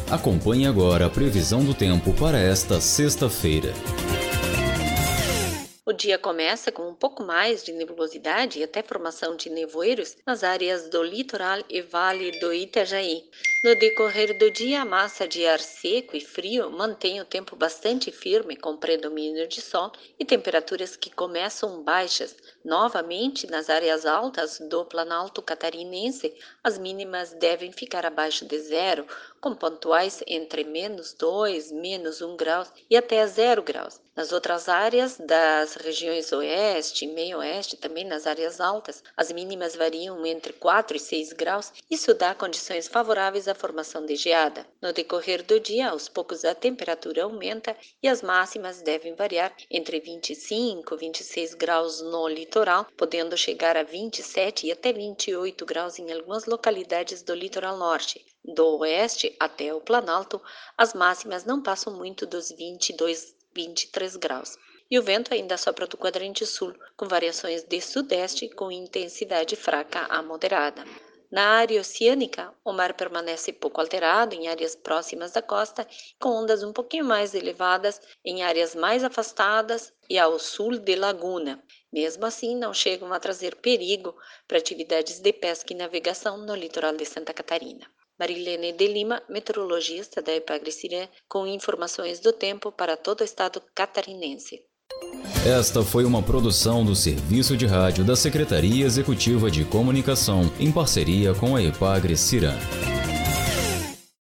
Acompanhe agora a previsão do tempo para esta sexta-feira. O dia começa com um pouco mais de nebulosidade e até formação de nevoeiros nas áreas do litoral e vale do Itajaí. No decorrer do dia, a massa de ar seco e frio mantém o tempo bastante firme, com predomínio de sol e temperaturas que começam baixas. Novamente, nas áreas altas do Planalto Catarinense, as mínimas devem ficar abaixo de zero, com pontuais entre -2, -1 graus e até 0 graus. Nas outras áreas das regiões oeste e meio-oeste, também nas áreas altas, as mínimas variam entre 4 e 6 graus. Isso dá condições favoráveis à formação de geada. No decorrer do dia, aos poucos a temperatura aumenta e as máximas devem variar entre 25 e 26 graus no litoral, podendo chegar a 27 e até 28 graus em algumas localidades do litoral norte. Do oeste até o Planalto, as máximas não passam muito dos 23 graus. E o vento ainda sopra do quadrante sul, com variações de sudeste com intensidade fraca a moderada. Na área oceânica, o mar permanece pouco alterado em áreas próximas da costa, com ondas um pouquinho mais elevadas em áreas mais afastadas e ao sul de Laguna. Mesmo assim, não chegam a trazer perigo para atividades de pesca e navegação no litoral de Santa Catarina. Marilene de Lima, meteorologista da Epagre-Cirã, com informações do tempo para todo o estado catarinense. Esta foi uma produção do Serviço de Rádio da Secretaria Executiva de Comunicação, em parceria com a Epagre-Cirã.